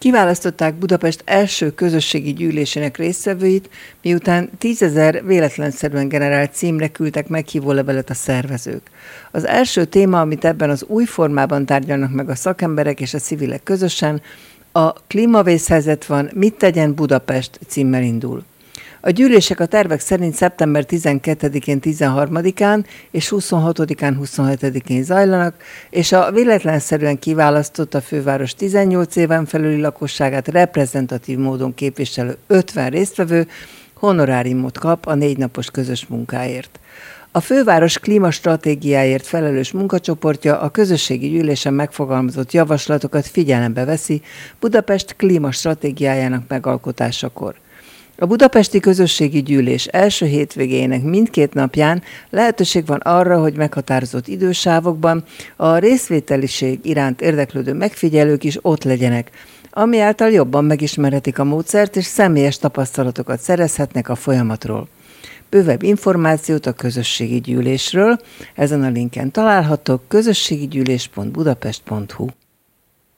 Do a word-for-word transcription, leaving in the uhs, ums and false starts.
Kiválasztották Budapest első közösségi gyűlésének résztvevőit, miután tízezer véletlenszerűen generált címre küldtek meghívólevelet a szervezők. Az első téma, amit ebben az új formában tárgyalnak meg a szakemberek és a civilek közösen, a klímavészhelyzet van, mit tegyen Budapest címmel indul. A gyűlések a tervek szerint szeptember tizenkettedikén, tizenharmadikán és huszonhatodikán, huszonhetedikén zajlanak, és a véletlenszerűen kiválasztott a főváros tizennyolc éven felüli lakosságát reprezentatív módon képviselő ötven résztvevő honoráriumot kap a négy napos közös munkáért. A főváros klímastratégiáért felelős munkacsoportja a közösségi gyűlésen megfogalmazott javaslatokat figyelembe veszi Budapest klímastratégiájának megalkotásakor. A budapesti közösségi gyűlés első hétvégének mindkét napján lehetőség van arra, hogy meghatározott idősávokban a részvételiség iránt érdeklődő megfigyelők is ott legyenek, ami által jobban megismerhetik a módszert és személyes tapasztalatokat szerezhetnek a folyamatról. Bővebb információt a közösségi gyűlésről ezen a linken találhatók közösségigyűlés pont budapest pont hu.